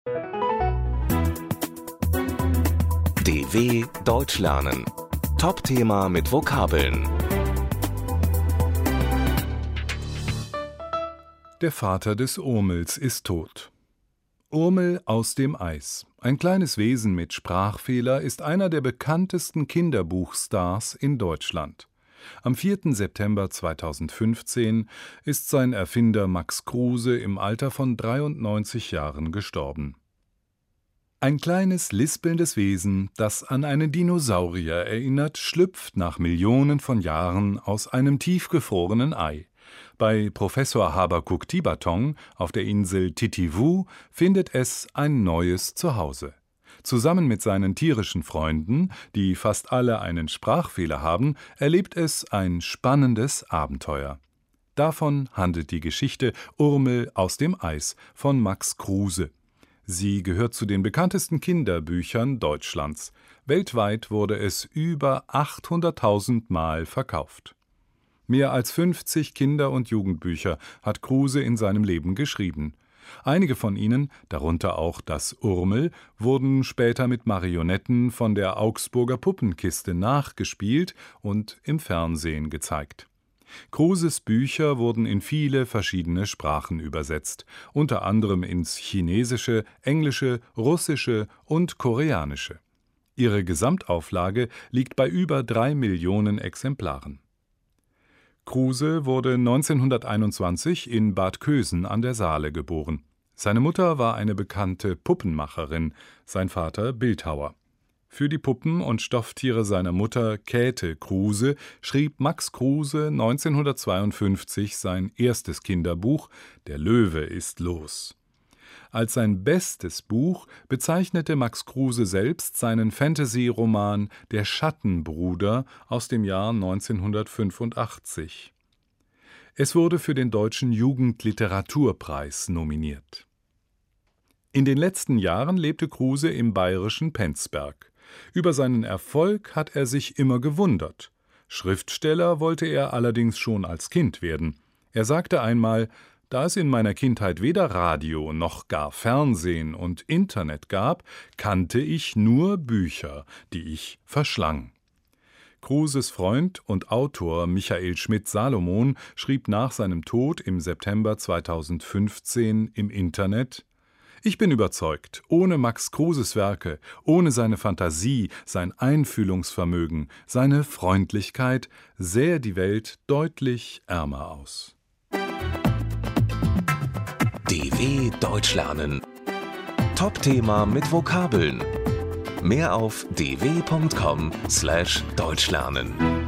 DW Deutsch lernen. Top-Thema mit Vokabeln. Der Vater des Urmels ist tot. Urmel aus dem Eis. Ein kleines Wesen mit Sprachfehler ist einer der bekanntesten Kinderbuchstars in Deutschland. Am 4. September 2015 ist sein Erfinder Max Kruse im Alter von 93 Jahren gestorben. Ein kleines, lispelndes Wesen, das an einen Dinosaurier erinnert, schlüpft nach Millionen von Jahren aus einem tiefgefrorenen Ei. Bei Professor Habakuk Tibatong auf der Insel Titivu findet es ein neues Zuhause. Zusammen mit seinen tierischen Freunden, die fast alle einen Sprachfehler haben, erlebt es ein spannendes Abenteuer. Davon handelt die Geschichte Urmel aus dem Eis von Max Kruse. Sie gehört zu den bekanntesten Kinderbüchern Deutschlands. Weltweit wurde es über 800.000 Mal verkauft. Mehr als 50 Kinder- und Jugendbücher hat Kruse in seinem Leben geschrieben. Einige von ihnen, darunter auch das Urmel, wurden später mit Marionetten von der Augsburger Puppenkiste nachgespielt und im Fernsehen gezeigt. Kruses Bücher wurden in viele verschiedene Sprachen übersetzt, unter anderem ins Chinesische, Englische, Russische und Koreanische. Ihre Gesamtauflage liegt bei über 3 Millionen Exemplaren. Kruse wurde 1921 in Bad Kösen an der Saale geboren. Seine Mutter war eine bekannte Puppenmacherin, sein Vater Bildhauer. Für die Puppen und Stofftiere seiner Mutter Käthe Kruse schrieb Max Kruse 1952 sein erstes Kinderbuch »Der Löwe ist los«. Als sein bestes Buch bezeichnete Max Kruse selbst seinen Fantasy-Roman »Der Schattenbruder« aus dem Jahr 1985. Es wurde für den Deutschen Jugendliteraturpreis nominiert. In den letzten Jahren lebte Kruse im bayerischen Penzberg. Über seinen Erfolg hat er sich immer gewundert. Schriftsteller wollte er allerdings schon als Kind werden. Er sagte einmal: Da es in meiner Kindheit weder Radio noch gar Fernsehen und Internet gab, kannte ich nur Bücher, die ich verschlang. Kruses Freund und Autor Michael Schmidt-Salomon schrieb nach seinem Tod im September 2015 im Internet: Ich bin überzeugt, ohne Max Kruses Werke, ohne seine Fantasie, sein Einfühlungsvermögen, seine Freundlichkeit, sähe die Welt deutlich ärmer aus. DW Deutsch lernen. Top-Thema mit Vokabeln. Mehr auf dw.com/deutschlernen.